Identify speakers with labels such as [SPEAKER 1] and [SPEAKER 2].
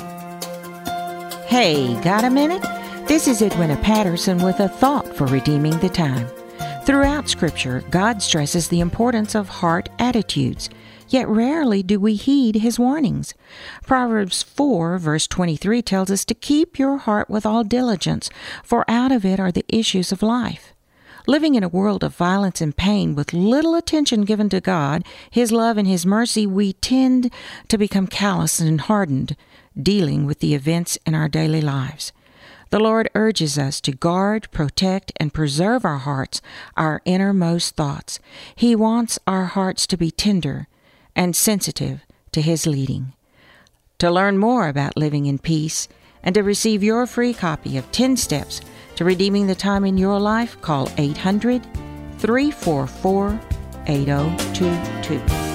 [SPEAKER 1] Hey, got a minute? This is Edwina Patterson with a thought for redeeming the time. Throughout Scripture, God stresses the importance of heart attitudes, yet rarely do we heed His warnings. Proverbs 4, verse 23 tells us to keep your heart with all diligence, for out of it are the issues of life. Living in a world of violence and pain with little attention given to God, His love, and His mercy, we tend to become callous and hardened, dealing with the events in our daily lives. The Lord urges us to guard, protect, and preserve our hearts, our innermost thoughts. He wants our hearts to be tender and sensitive to His leading. To learn more about living in peace and to receive your free copy of 10 Steps to Redeeming the Time in Your Life, call 800-344-8022.